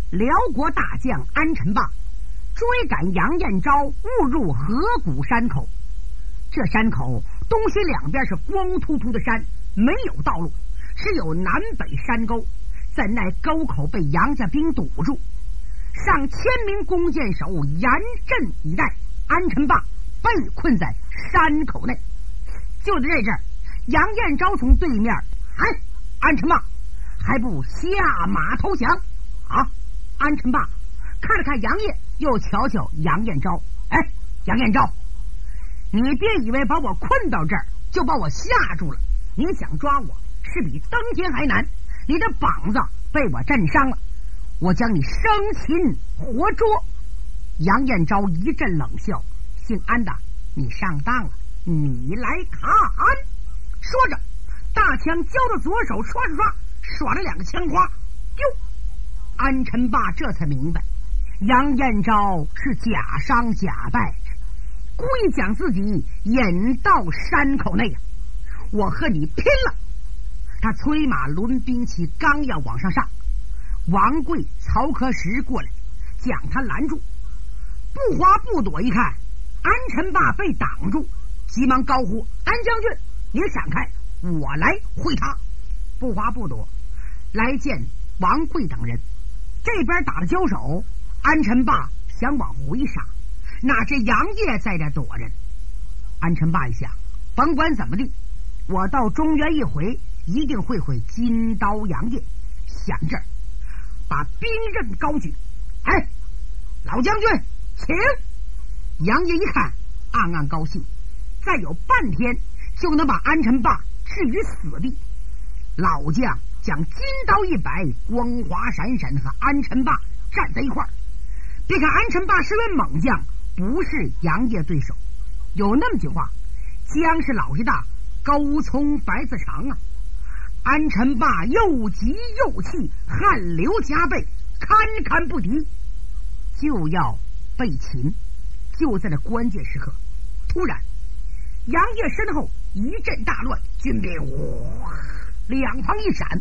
辽国大将安臣霸追赶杨彦昭，误入河谷山口。这山口东西两边是光秃秃的山，没有道路，只有南北山沟。怎奈沟口被杨家兵堵住，上千名弓箭手严阵以待，安臣霸被困在山口内。就在这阵儿，杨彦昭从对面安臣霸还不下马投降啊！安臣霸看了看杨业，又瞧瞧杨彦昭，杨彦昭，你别以为把我困到这儿就把我吓住了，你想抓我是比登天还难，你的膀子被我震伤了，我将你生擒活捉。杨彦昭一阵冷笑，姓安的，你上当了，你来看。说着大枪交到左手，耍了两个枪花，安臣霸这才明白杨彦昭是假伤假败，故意将自己引到山口内。我和你拼了！他催马抡兵器，刚要往上上，王贵、曹可石过来将他拦住。不花不躲一看安臣霸被挡住，急忙高呼：安将军，你闪开，我来会他。不花不躲来见王贵等人。这边打了交手，安臣霸想往回杀，哪知杨业在这躲着。安臣霸一想，甭管怎么地，我到中原一回一定会金刀杨业。想这儿，把兵刃高举，老将军请。杨业一看，暗暗高兴，再有半天就能把安臣霸置于死地。老将将金刀一摆，光华闪闪和安臣霸站在一块儿。别看安臣霸是位猛将，不是杨业对手。有那么句话，姜是老爷大，高葱白子长啊。安臣霸又急又气，汗流浃背，堪不敌，就要被擒。就在这关键时刻，突然杨业身后一阵大乱，军兵两旁一闪，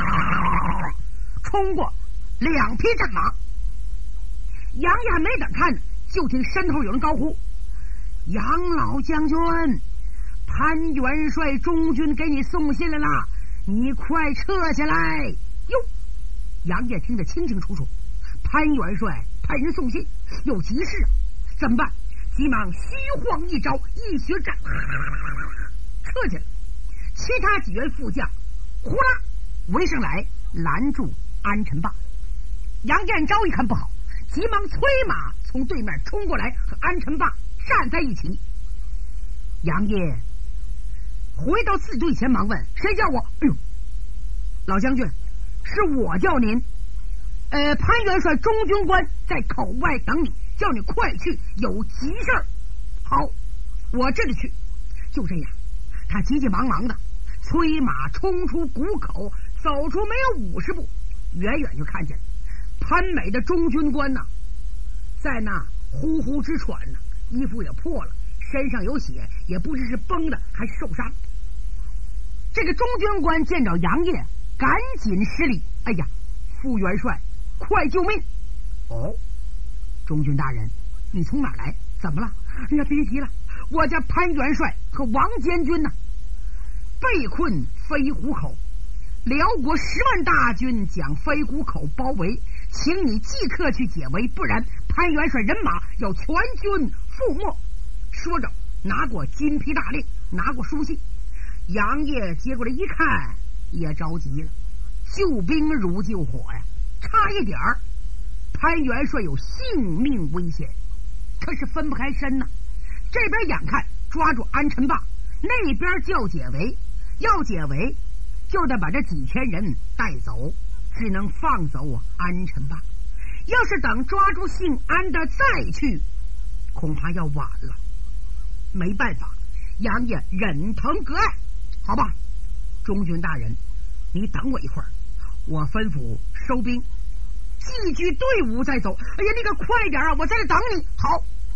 冲过两匹战马。杨业还没等看呢，就听身后有人高呼：杨老将军，潘元帅中军给你送信来了，你快撤下来。哟，杨业听得清清楚楚，潘元帅派人送信，有急事啊，怎么办？急忙虚晃一招，一血斩，撤去了。其他几员副将呼啦围上来拦住安臣霸。杨彦昭一看不好，急忙催马从对面冲过来，和安臣霸站在一起。杨业回到自己队前，忙问：谁叫我？老将军，是我叫您。潘元帅中军官在口外等你，叫你快去，有急事儿。好，我这就去。就这样，他急急忙忙的催马冲出谷口，走出没有50步，远远就看见潘美的中军官呢，在那呼呼直喘呢，衣服也破了，身上有血，也不知是崩的还是受伤。这个中军官见着杨业，赶紧施礼：哎呀，副元帅，快救命！哦，中军大人，你从哪儿来？怎么了？哎呀，别提了，我家潘元帅和王监军呢，被困飞虎口，辽国10万大军将飞虎口包围，请你即刻去解围，不然潘元帅人马要全军覆没。说着拿过金批大令，拿过书信。杨业接过来一看，也着急了，救兵如救火呀，差一点儿潘元帅有性命危险，可是分不开身呢。这边眼看抓住安臣霸，那边叫解围，要解围就得把这几千人带走，只能放走安臣霸。要是等抓住姓安的再去，恐怕要晚了。没办法，杨业忍疼割爱。好吧，中军大人，你等我一会儿，我吩咐收兵，继续队伍再走。哎呀，你可快点啊，我在这等你。好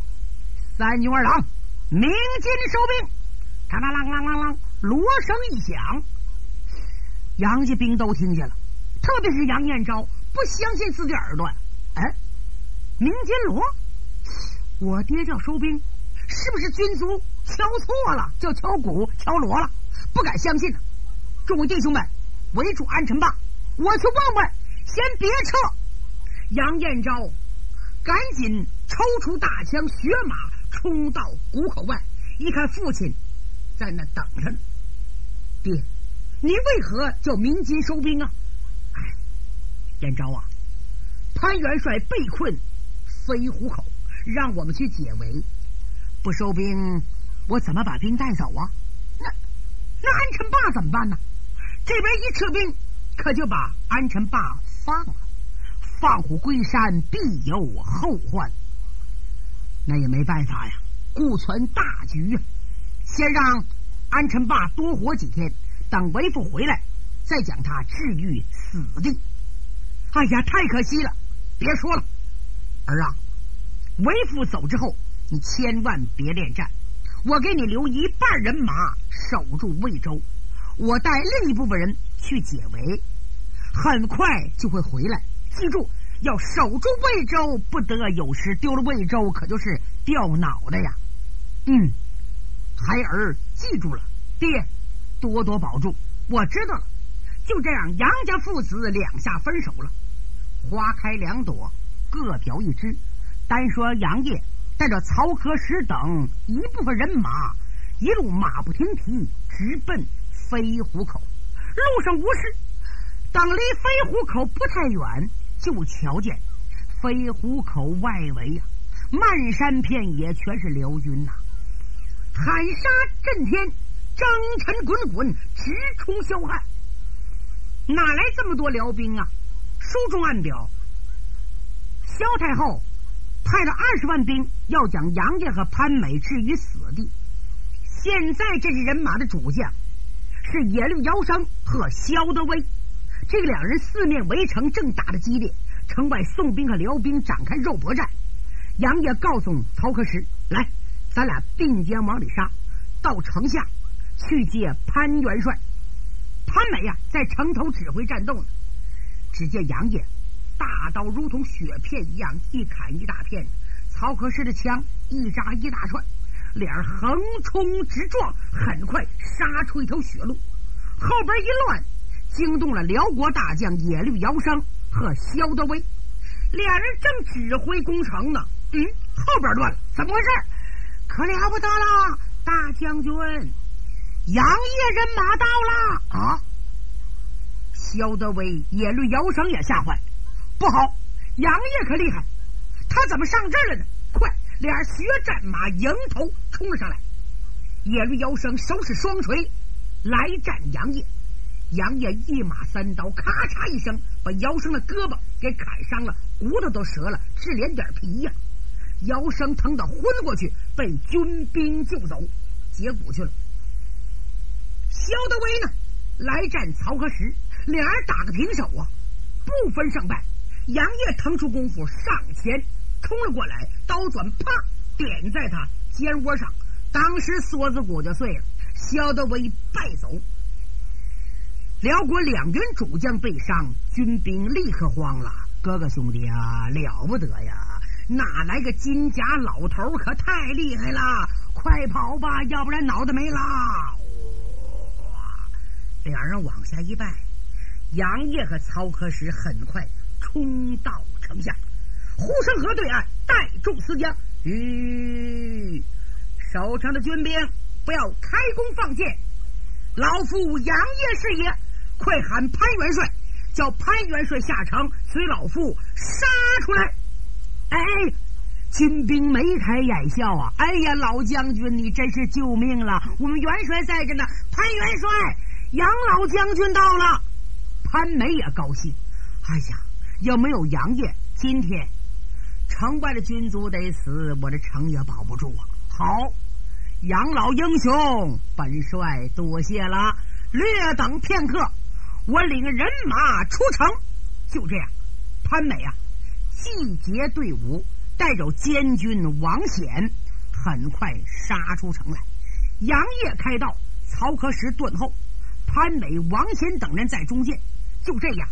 ，3军2郎鸣金收兵。嘡啷啷啷啷啷，锣声一响，杨家兵都听见了，特别是杨彦昭不相信自己耳朵呀！哎，民间罗，我爹叫收兵，是不是军卒敲错了，叫敲鼓敲锣了？不敢相信呢。众位弟兄们，围住安臣坝，我去问问，先别撤。杨彦昭赶紧抽出大枪，血马冲到谷口外，一看父亲在那等着呢。爹，你为何叫民间收兵啊？哎，彦昭啊，潘元帅被困飞虎口，让我们去解围，不收兵，我怎么把兵带走啊？那安臣坝怎么办呢？这边一撤兵，可就把安臣坝放了。放虎归山，必有后患。那也没办法呀，顾全大局啊。先让安臣坝多活几天，等为父回来，再将他置于死地。哎呀，太可惜了！别说了，儿啊，为父走之后，你千万别恋战。我给你留一半人马守住魏州，我带另一部分人去解围，很快就会回来。记住，要守住魏州，不得有时丢了魏州，可就是掉脑袋呀。孩儿记住了，爹，多多保重。我知道了。就这样，杨家父子两下分手了。花开两朵，各表一枝。单说杨业带着曹可石等一部分人马，一路马不停蹄直奔飞虎口。路上无事，等离飞虎口不太远，就瞧见飞虎口外围呀，漫山遍野全是辽军呐，喊杀震天，征尘滚滚，直冲霄汉。哪来这么多辽兵啊？书中暗表，萧太后派了20万兵，要将杨业和潘美置于死地。现在这支人马的主将是野绿姚生和萧德威，这两人四面围城，正打得激烈。城外宋兵和辽兵展开肉搏战。杨业告诉曹可石，来，咱俩并肩往里杀，到城下去接潘元帅。潘美呀，在城头指挥战斗呢。只见杨业大刀如同雪片一样，一砍一大片，曹可石的枪一扎一大串，俩人横冲直撞，很快杀出一条血路。后边一乱，惊动了辽国大将野绿姚生和萧德威，俩人正指挥攻城呢。后边乱了，怎么回事？可了不得了，大将军，杨业人马到了啊！萧德威、野绿姚生也吓坏，不好，杨业可厉害，他怎么上这儿了呢？快，俩人血战马迎头冲了上来。野绿姚生手使双锤来战杨业，杨业一马三刀，咔嚓一声把姚生的胳膊给砍伤了，骨头都折了，只连点皮呀。姚生疼得昏过去，被军兵救走，解骨去了。萧德威呢，来战曹可石，俩人打个平手啊，不分胜败。杨业腾出功夫上前冲了过来，刀转啪点在他肩窝上，当时锁子骨就碎了。萧德威败走。辽国两员主将被伤，军兵立刻慌了。哥哥兄弟啊，了不得呀，哪来个金甲老头，可太厉害了，快跑吧，要不然脑袋没了。俩人往下一拜，杨业和曹可石很快冲到城下。呼声河对岸，带众思将，守城的军兵不要开弓放箭，老夫杨业是也，快喊潘元帅，叫潘元帅下城，随老夫杀出来。哎，军兵眉开眼笑啊！哎呀，老将军，你真是救命了！我们元帅在这呢，潘元帅，杨老将军到了。潘美也高兴，哎呀，要没有杨业，今天城外的军卒得死，我这城也保不住啊。好，杨老英雄，本帅多谢了。略等片刻，我领人马出城。就这样，潘美啊，集结队伍，带着监军王显，很快杀出城来。杨业开道，曹可石断后，潘美、王显等人在中间。就这样，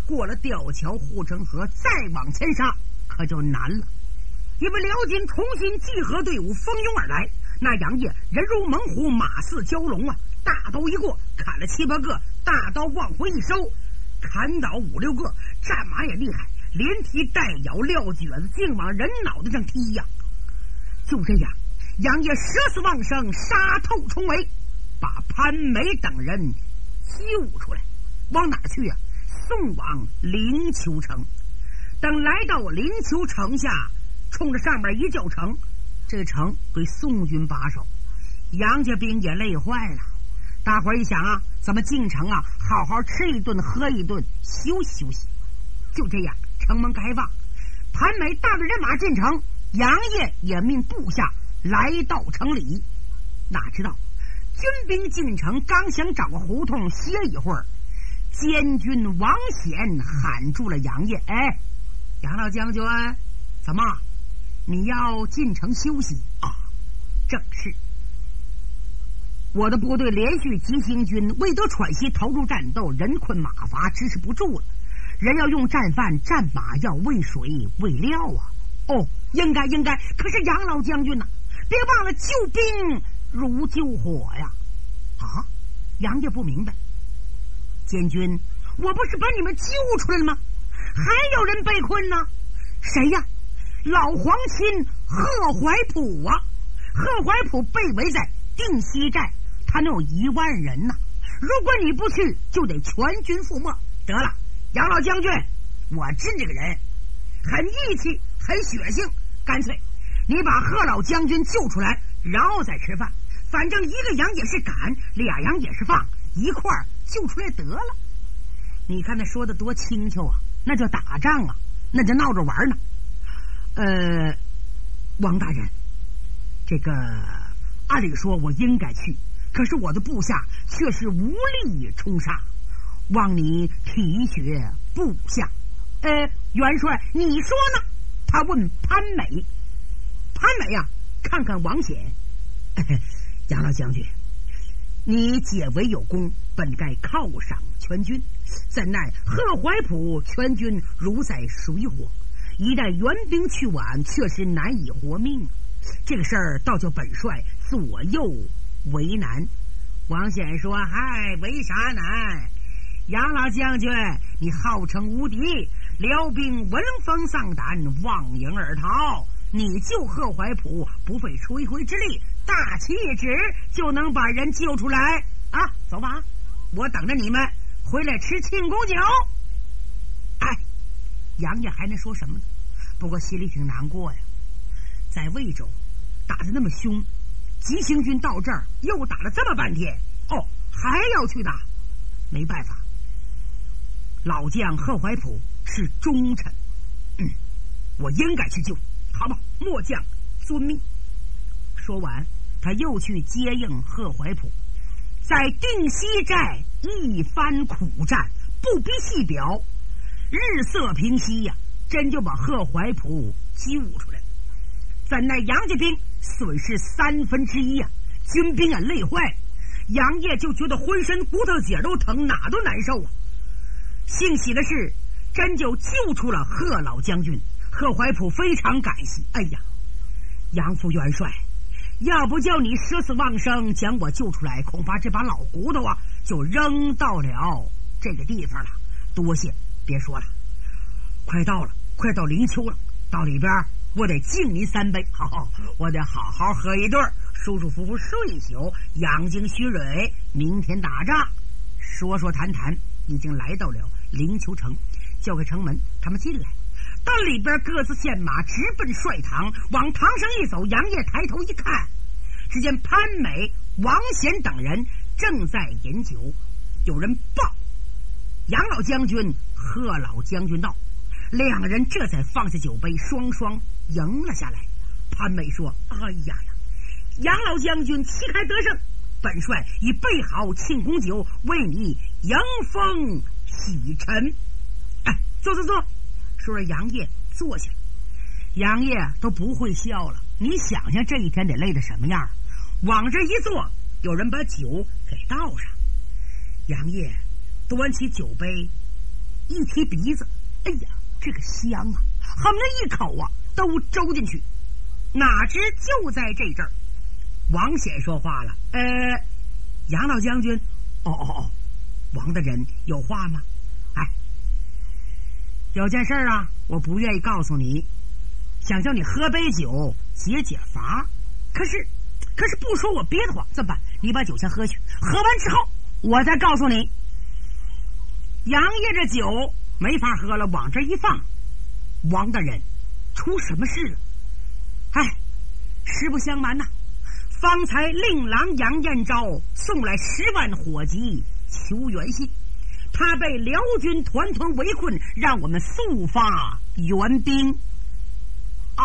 过了吊桥护城河，再往前杀可就难了。因为辽军重新集合队伍蜂拥而来，那杨业人如猛虎，马似蛟龙啊！大刀一过，砍了7、8个，大刀往回一收，砍倒5、6个，战马也厉害，连踢带咬，撂蹶子竟往人脑袋上踢呀！就这样，杨业舍死忘生，杀透重围，把潘美等人救出来。往哪去呀？送往灵丘城。等来到灵丘城下，冲着上面一叫城，这个城归宋军把守，杨家兵也累坏了。大伙儿一想啊，咱们进城啊，好好吃一顿喝一顿，休息休息。就这样，城门开放，潘美带着人马进城，杨业也命部下来到城里。哪知道军兵进城，刚想找个胡同歇一会儿，监军王显喊住了杨业：“哎，杨老将军，怎么你要进城休息啊？”“正是。我的部队连续急行军，未得喘息，投入战斗，人困马乏，支持不住了。人要用战饭，战马要喂水喂料啊。”“哦，应该。可是杨老将军呐，别忘了救兵如救火呀！”“啊！”杨业不明白。“监军，我不是把你们救出来了吗？还有人被困呢。”“谁呀？”“老皇亲贺怀普啊！贺怀普被围在定西寨，他能有1万人呢。如果你不去，就得全军覆没。得了，杨老将军，我知这个人很义气，很血性，干脆你把贺老将军救出来，然后再吃饭。反正一个羊也是赶，2羊也是放，一块儿救出来得了。”你看他说的多轻巧啊，那叫打仗啊，那叫闹着玩呢。王大人，这个按理说我应该去，可是我的部下却是无力冲杀，望你体恤部下。元帅你说呢？”他问潘美。潘美呀，看看王显：“杨老将军，你解围有功，本该犒赏全军，怎奈贺怀普全军如在水火，一旦援兵去晚，确实难以活命。这个事儿倒叫本帅左右为难。”王显说：“嗨，为啥难？杨老将军，你号称无敌，辽兵闻风丧胆，望营而逃。你救贺怀普，不费吹灰之力，大旗一指就能把人救出来啊！走吧，我等着你们回来吃庆功酒。”哎，杨家还能说什么呢？不过心里挺难过呀。在魏州打得那么凶，急行军到这儿又打了这么半天，还要去打，没办法。老将贺怀普是忠臣，我应该去救，好吧，末将遵命。说完，他又去接应贺怀普，在定西寨一番苦战，不必细表，日色平息呀，真就把贺怀普救出来。怎奈杨家兵损失1/3呀，军兵也累坏，杨业就觉得浑身骨头节都疼，哪都难受啊。幸喜的是，真就救出了贺老将军。贺怀普非常感激：“哎呀，杨副元帅，要不叫你舍死忘生将我救出来，恐怕这把老骨头啊就扔到了这个地方了。多谢，别说了，快到灵丘了，到里边我得敬您3杯，我得好好喝一顿，舒舒服服睡一宿，养精蓄锐，明天打仗。”说说谈谈，已经来到了灵丘城，叫开城门，他们进来，到里边各自献马，直奔帅堂。往堂上一走，杨业抬头一看，只见潘美、王显等人正在饮酒。有人报：“杨老将军、贺老将军到。”两人这才放下酒杯，双双迎了下来。潘美说：“哎呀，杨老将军旗开得胜，本帅已备好庆功酒，为你迎风洗尘。”哎，坐。说着，杨业坐下。杨业都不会笑了。你想想这一天得累得什么样？往这一坐，有人把酒给倒上。杨业端起酒杯， 一提鼻子，哎呀，这个香啊，恨不得一口啊都周进去。哪知就在这阵儿，王显说话了：“杨老将军，哦，王大人有话吗？哎，有件事啊，我不愿意告诉你，想叫你喝杯酒解解乏，可是不说我别的话，怎么办？你把酒先喝去，喝完之后我再告诉你。”杨业这酒没法喝了，往这一放，王大人出什么事了？哎，实不相瞒呐，方才令郎杨彦昭送来10万火急求援信，他被辽军团围困，让我们速发援兵。啊！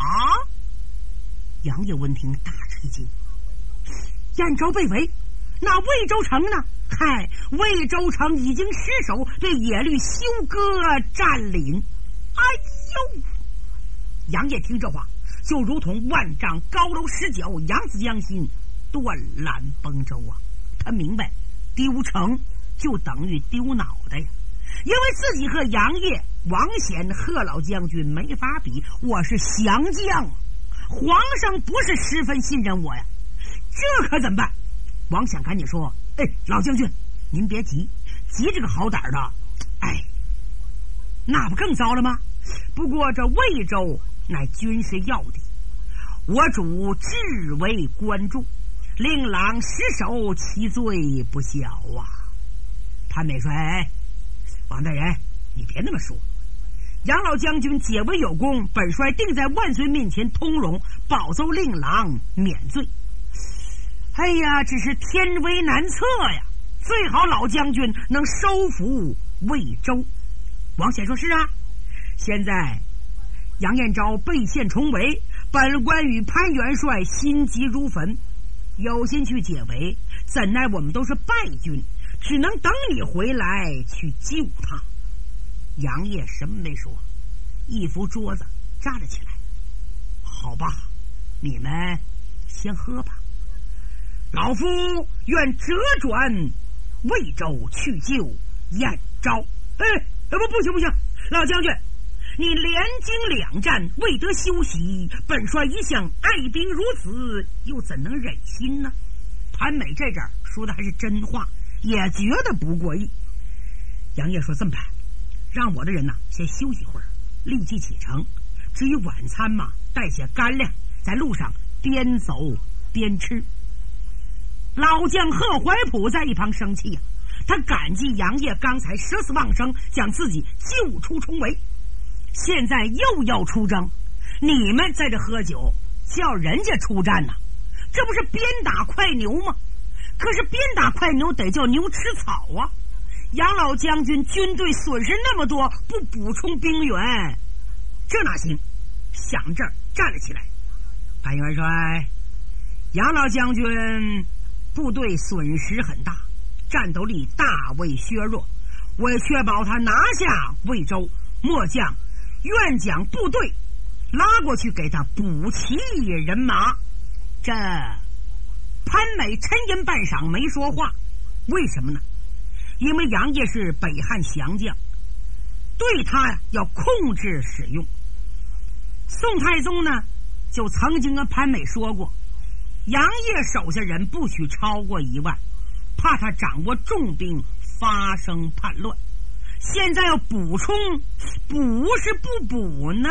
杨业闻听大吃一惊，彦昭被围，那魏州城呢？嗨，魏州城已经失守，被野律休哥占领。哎呦！杨业听这话，就如同万丈高楼失脚，扬子江心，断缆崩舟啊！他明白，丢城就等于丢脑袋呀，因为自己和杨业、王显、贺老将军没法比，我是降将，皇上不是十分信任我呀，这可怎么办？王显赶紧说：“哎，老将军，您别急，急这个好胆的，哎，那不更糟了吗？不过这魏州乃军事要地，我主至为关注，令郎失守，其罪不小啊。”潘美说：“哎，王大人，你别那么说，杨老将军解围有功，本帅定在万岁面前通融，保奏令郎免罪。哎呀，只是天为难测呀，最好老将军能收服魏州。”王显说：“是啊，现在杨彦昭被陷重围，本官与潘元帅心急如焚，有心去解围，怎奈我们都是败军，只能等你回来去救他。”杨业什么没说，一扶桌子站了起来：“好吧，你们先喝吧，老夫愿折转魏州去救彦昭。”不行，老将军，你连经2战未得休息，本帅一向爱兵如子，又怎能忍心呢？潘美这阵说的还是真话，也觉得不过意。杨业说：“这么办，让我的人呢先休息会儿，立即启程。至于晚餐嘛，带些干粮，在路上边走边吃。”老将贺怀普在一旁生气啊，他感激杨业刚才舍死忘生，将自己救出重围，现在又要出征，你们在这喝酒，叫人家出战呢，这不是鞭打快牛吗？可是鞭打快牛得叫牛吃草啊！杨老将军军队损失那么多，不补充兵员，这哪行？想这儿站了起来：“潘元帅，杨老将军部队损失很大，战斗力大为削弱，为确保他拿下魏州，末将愿将部队拉过去给他补齐人马。”这潘美沉吟半晌没说话，为什么呢？因为杨业是北汉降将，对他呀要控制使用。宋太宗呢就曾经跟潘美说过，杨业手下人不许超过1万，怕他掌握重兵发生叛乱。现在要补充，补是不补呢？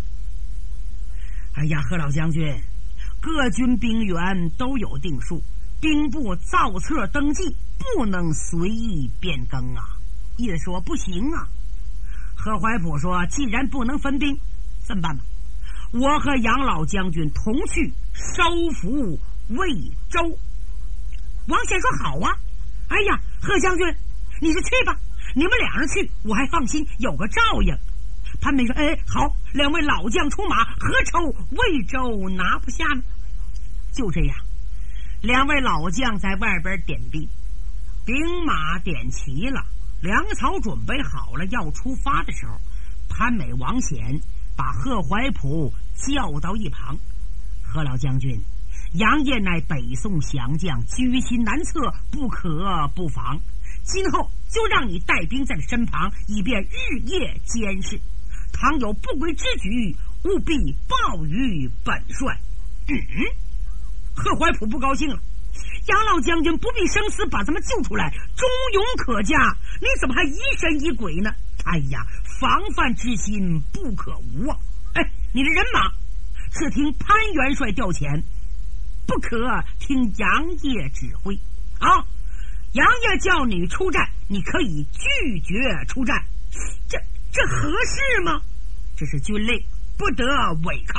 哎呀，贺老将军，各军兵员都有定数，兵部造册登记，不能随意变更啊。意思说不行啊。贺怀普说：“既然不能分兵，这么办吧？我和杨老将军同去收服魏州。”王显说：“好啊。”哎呀，贺将军，你就去吧，你们2人去，我还放心，有个照应。潘美说：“哎，好，2位老将出马，何愁魏州拿不下呢？”就这样，2位老将在外边点兵，兵马点齐了，粮草准备好了，要出发的时候，潘美、王显把贺怀普叫到一旁：“贺老将军，杨业乃北宋降将，居心难测，不可不防。 今后就让你带兵在身旁，以便日夜监视。倘有不轨之举，务必报于本帅。贺怀普不高兴了，杨老将军不必生死把咱们救出来，忠勇可嘉，你怎么还疑神疑鬼呢？哎呀，防范之心不可无啊！哎，你的人马只听潘元帅调遣，不可听杨业指挥啊！杨业叫你出战，你可以拒绝出战，这合适吗？这是军令，不得违抗。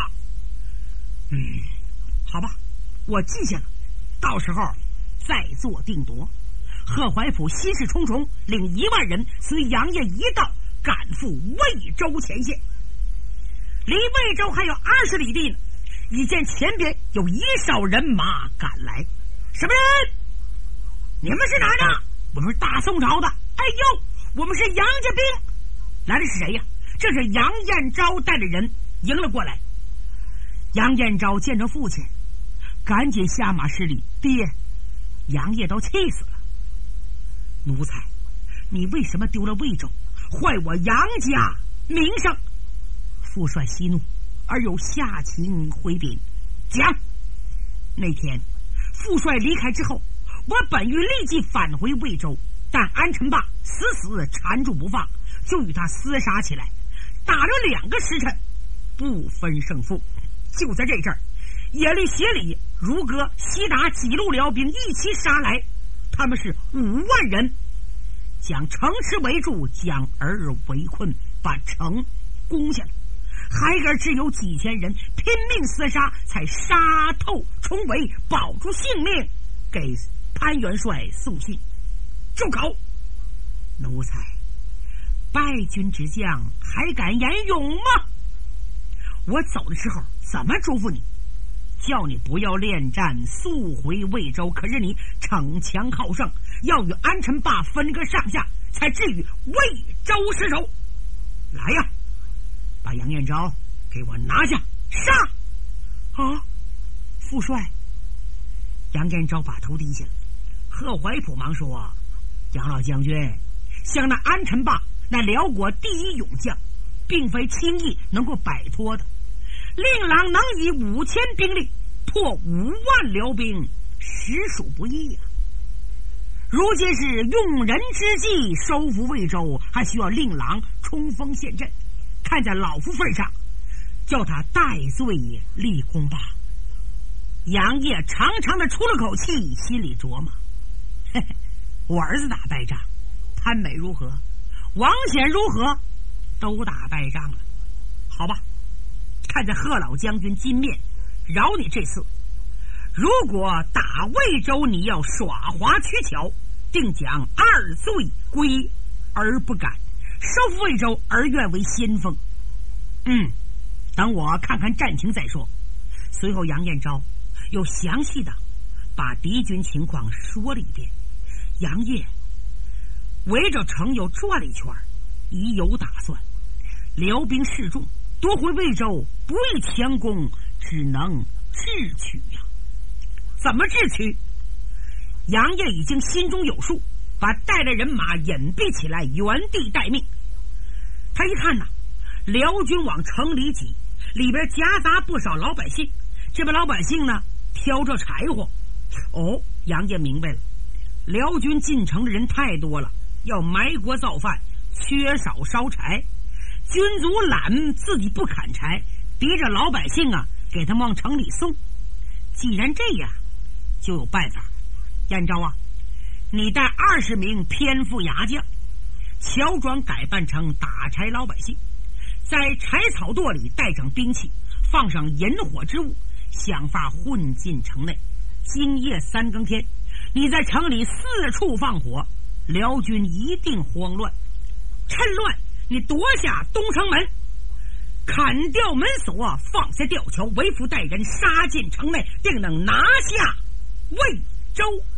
好吧，我记下了，到时候再做定夺。贺怀普心事重重，领1万人随杨业一道赶赴魏州前线。离魏州还有20里地呢，已见前边有1哨人马赶来。什么人？你们是哪儿的？我们是大宋朝的。哎呦，我们是杨家兵。来的是谁呀？这是杨彦昭带着人迎了过来。杨彦昭见着父亲，赶紧下马施礼：“爹，杨业都气死了。奴才，你为什么丢了魏州，坏我杨家名声？”父帅息怒，而有下情回禀：“讲，那天父帅离开之后，我本欲立即返回魏州，但安臣霸死缠住不放，就与他厮杀起来，打了2个时辰，不分胜负。就在这阵儿，耶律协理、如歌、西达几路辽兵一起杀来，他们是5万人，将城池围住，将而围困，把城攻下来。还个只有几千人拼命厮杀，才杀透重围，保住性命，给潘元帅送信。住口！奴才，败军之将还敢言勇吗？我走的时候怎么嘱咐你？叫你不要恋战，速回魏州。可是你逞强好胜，要与安臣霸分个上下，才至于魏州失守。来呀，把杨彦昭给我拿下！杀！啊，父帅！杨彦昭把头低下了。贺怀普忙说：“杨老将军，像那安臣霸，那辽国第一勇将，并非轻易能够摆脱的。令郎能以5000兵力破5万辽兵，实属不易啊！如今是用人之际收复魏州，还需要令郎冲锋陷阵。看在老夫份上，叫他戴罪立功吧。”杨业长长的出了口气，心里琢磨：嘿嘿，我儿子打败仗，潘美如何，王显如何，都打败仗了。好吧，看在贺老将军金面，饶你这次。如果打魏州你要耍滑取巧，定将2罪归而不改，收复魏州而愿为先锋。等我看看战情再说。随后杨彦昭又详细的把敌军情况说了一遍。杨业围着城又转了一圈，已有打算。辽兵势众，夺回魏州不易强攻，只能智取呀。怎么智取？杨业已经心中有数，把带来人马隐蔽起来，原地待命。他一看呐，辽军往城里挤，里边夹杂不少老百姓。这帮老百姓呢，挑着柴火。哦，杨业明白了，辽军进城的人太多了，要埋锅造饭，缺少烧柴。军卒懒，自己不砍柴，逼着老百姓啊给他们往城里送。既然这样，就有办法。彦昭啊，你带20名偏副牙将，乔装改扮成打柴老百姓，在柴草垛里带上兵器，放上引火之物，想法混进城内。今夜3更天，你在城里4处放火，辽军一定慌乱。趁乱你夺下东城门，砍掉门锁，放下吊桥，为父带人杀进城内，定能拿下魏州。